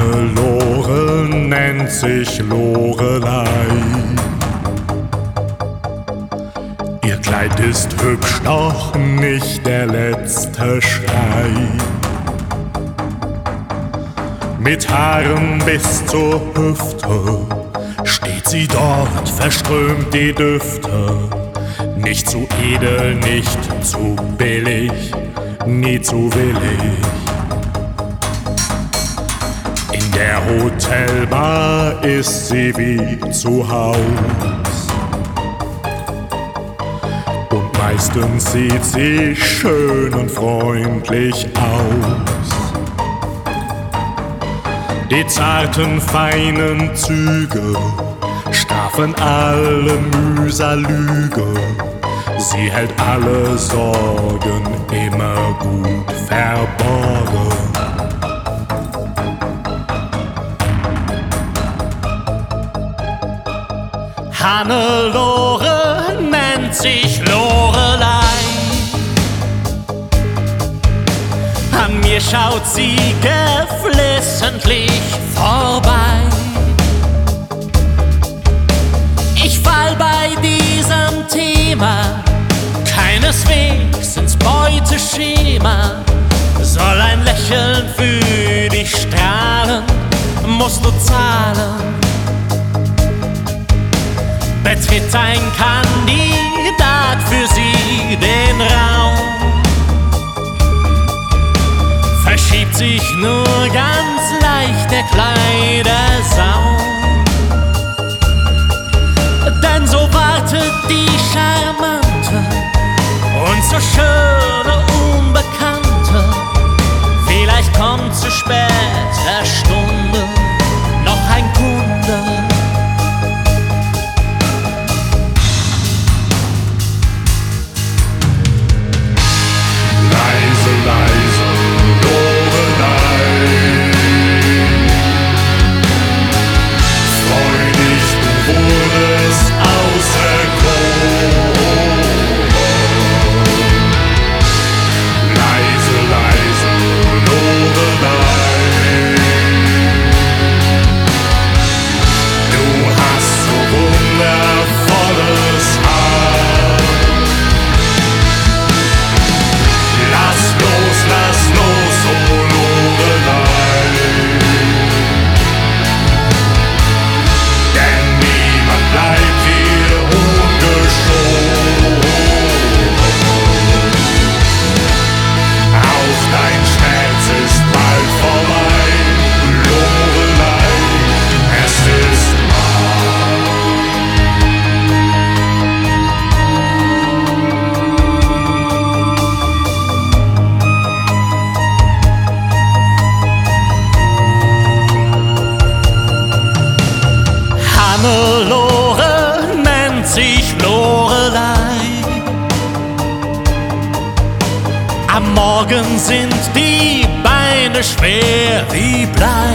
Hannelore nennt sich Lorelei. Ihr Kleid ist hübsch, doch nicht der letzte Schrei. Mit Haaren bis zur Hüfte steht sie dort, verströmt die Düfte. Nicht zu edel, nicht zu billig, nie zu willig. In der Hotelbar ist sie wie zu Haus. Und meistens sieht sie schön und freundlich aus. Die zarten, feinen Züge strafen alle Mühsal Lüge. Sie hält alle Sorgen immer gut verborgen. Hannelore nennt sich Lorelei. An mir schaut sie geflissentlich vorbei. Ich fall bei diesem Thema keineswegs ins Beuteschema. Soll ein Lächeln für dich strahlen, musst du zahlen. Betritt ein Kandidat für sie den Raum, verschiebt sich nur ganz leicht der Kleidersaum. Denn so wartet die charmante und so schöne Unbekannte. Vielleicht kommt zu später Stunde noch ein Kunde. Leise, leise, Lorelei. Freu dich, du wurdest auserkoren. Leise, leise, Lorelei. Du hast so wundervolles Haar. Lass los, oh Lorelei. Denn niemand bleibt hier ungeschoren. Auch dein Schmerz ist bald vorbei, Lorelei, es ist wahr. Hannelore nennt sich Lorelei. Am Morgen sind die Beine schwer wie Blei.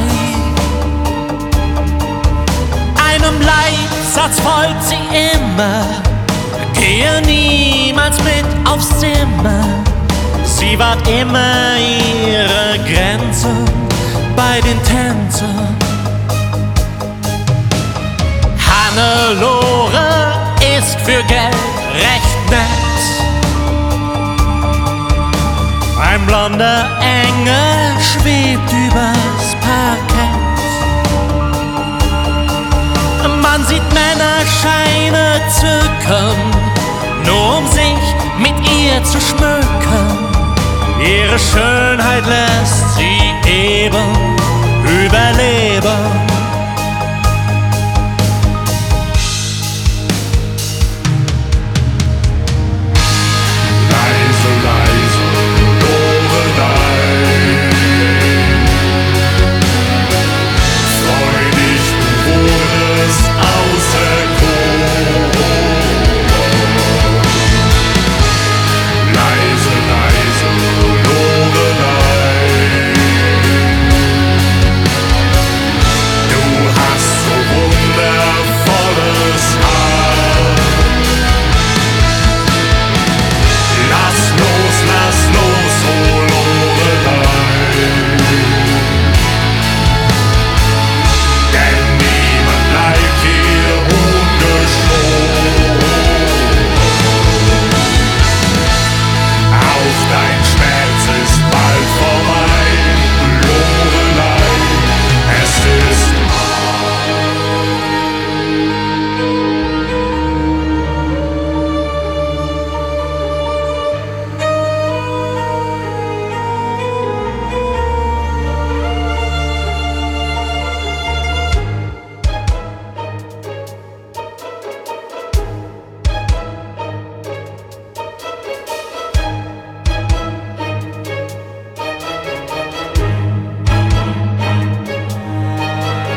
Einem Leitsatz folgt sie immer, gehe niemals mit aufs Zimmer. Sie wahrt immer ihre Grenzen bei den Tänzen. Hannelore ist für Geld recht nett. Ein blonder Engel schwebt übers Parkett. Man sieht Männerscheine zücken, nur um sich mit ihr zu schmücken. Ihre Schönheit lässt sie eben überleben.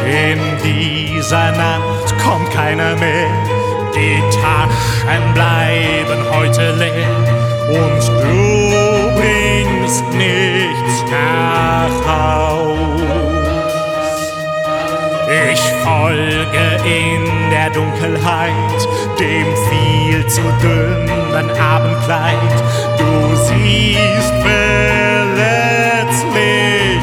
In dieser Nacht kommt keiner mehr, die Taschen bleiben heute leer und du bringst nichts nach Haus. Ich folge in der Dunkelheit dem viel zu dünnen Abendkleid. Du siehst verletzlich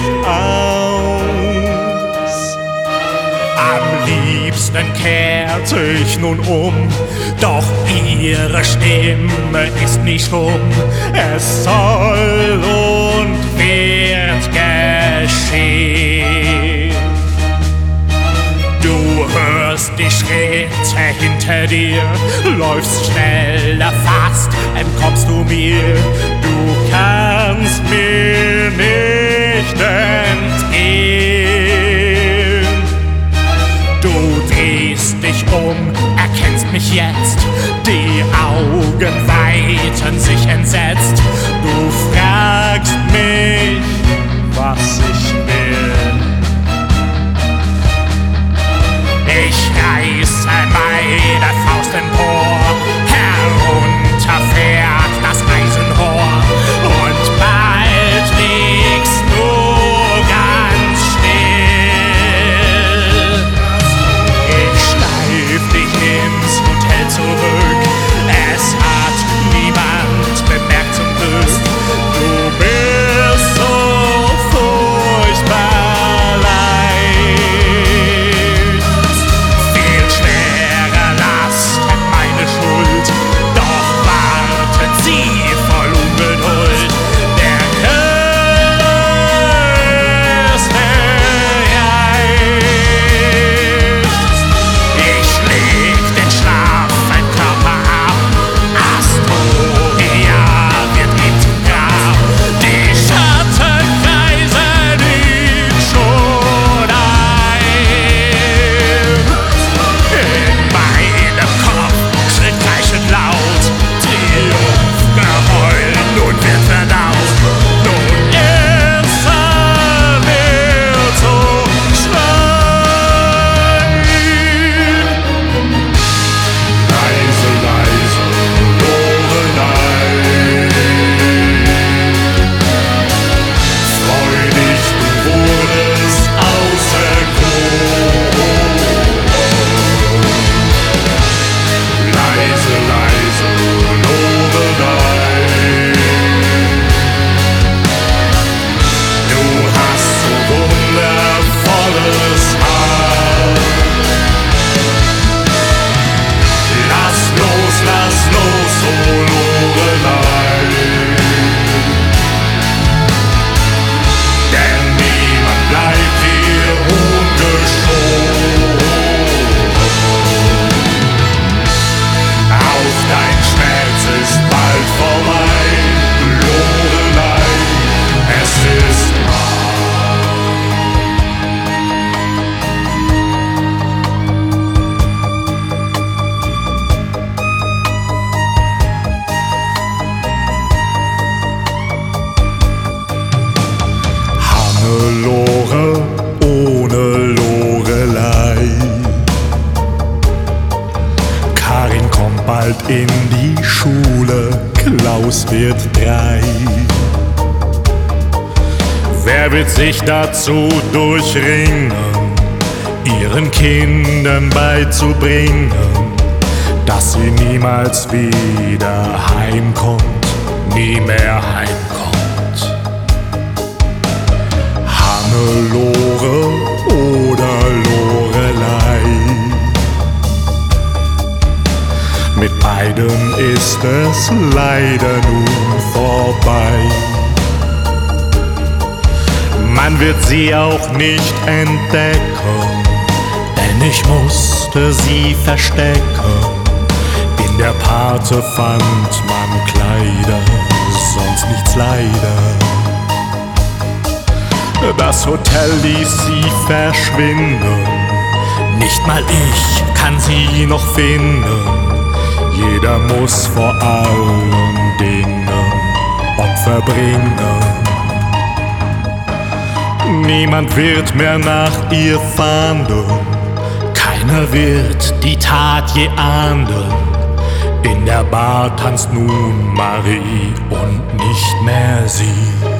aus. Am liebsten kehrte ich nun um, doch ihre Stimme ist nicht stumm. Es soll und wird geschehen. Du hörst die Schritte hinter dir, läufst schneller, fast entkommst du mir. Du kannst mir nicht entgehen. Du drehst dich um, erkennst mich jetzt, die Augen weiten sich entsetzt. Du fragst mich, was ich will. Ich reiße meine Faust empor, herunter fährt das Eisenrohr und bald liegst du ganz still. Ich schleif dich ins Hotel zurück, es hat niemand bemerkt zum Glück. Du bist so furchtbar leicht. Viel schwerer Last hat meine Schuld, doch wartet sie voll Ungeduld. Der Küste reicht. Ich leg den Schlaf, mein Körper ab. Astoria wird ihm zum Grab. Die Schattenkreise liegen schon ein. In meinem Kopf schrillt kreischend laut, Triumphgeheul, nun wird verdaut. Nun ist er so schreien. Leise, leise, Lorelei. Freu dich, du wurdest auserkoren. Leise, leise, Lorelei. Du hast so wundervolles Haar. Lass los, oh Lorelei. Denn niemand bleibt hier ungeschoren. Auch dein Schmerz ist bald vorbei, Lorelei, es ist Hannelore ohne Lorelei. Karin kommt bald in die Schule, Klaus wird 3. Wer wird sich dazu durchringen, ihren Kindern beizubringen, dass sie niemals wieder heimkommt, nie mehr heimkommt? Hannelore oder Lorelei? Mit beiden ist es leider nun vorbei. Man wird sie auch nicht entdecken, denn ich musste sie verstecken. In der Pate fand man Kleider, sonst nichts leider. Das Hotel ließ sie verschwinden, nicht mal ich kann sie noch finden. Jeder muss vor allen Dingen Opfer bringen. Niemand wird mehr nach ihr fahnden, keiner wird die Tat je ahnden. In der Bar tanzt nun Marie und nicht mehr sie.